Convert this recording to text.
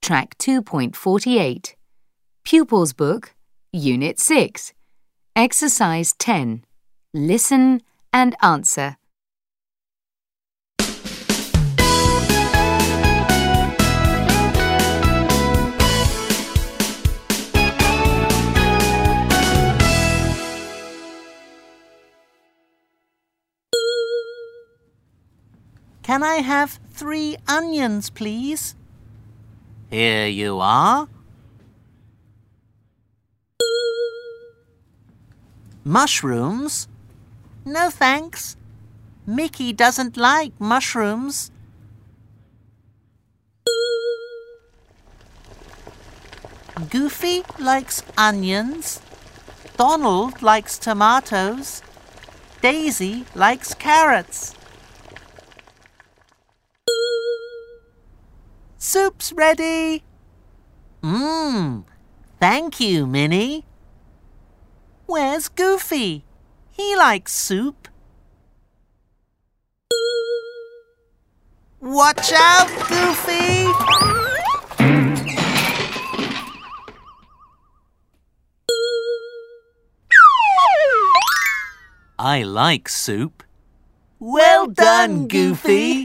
Track 2.48. Pupils Book, Unit 6. Exercise 10. Listen and answer. Can I have 3 onions, please? Here you are. Mushrooms? No, thanks. Mickey doesn't like mushrooms. Goofy likes onions. Donald likes tomatoes. Daisy likes carrots. Soup's ready. Thank you, Minnie. Where's Goofy? He likes soup. Watch out, Goofy! I like soup. Well done, Goofy!